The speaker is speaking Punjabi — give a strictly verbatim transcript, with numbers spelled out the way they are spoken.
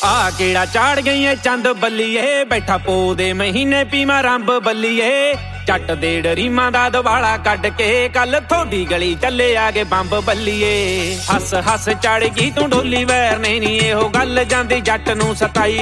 ਆ ਕਿਹੜਾ ਚਾੜ ਗਈ ਏ ਚੰਦ ਬੱਲੀਏ, ਬੈਠਾ ਪੋ ਦੇ ਮਹੀਨੇ ਪੀਵਾਂ ਰੰਬ ਬੱਲੀਏ। ਚੱਟ ਦੇ ਡਰੀਮਾਂ ਦਾ ਦਵਾਲਾ ਕੱਢ ਕੇ ਕੱਲ ਥੋਡੀ ਗਲੀ ਚੱਲੇ ਆਗੇ ਬੰਬ ਬੱਲੀਏ। ਹੱਸ ਹੱਸ ਚੜ ਗਈ ਤੂੰ ਢੋਲੀ ਵੈਰ ਨੇ ਨੀ ਇਹੋ ਗੱਲ ਜਾਂਦੀ ਜੱਟ ਨੂੰ ਸਤਾਈ।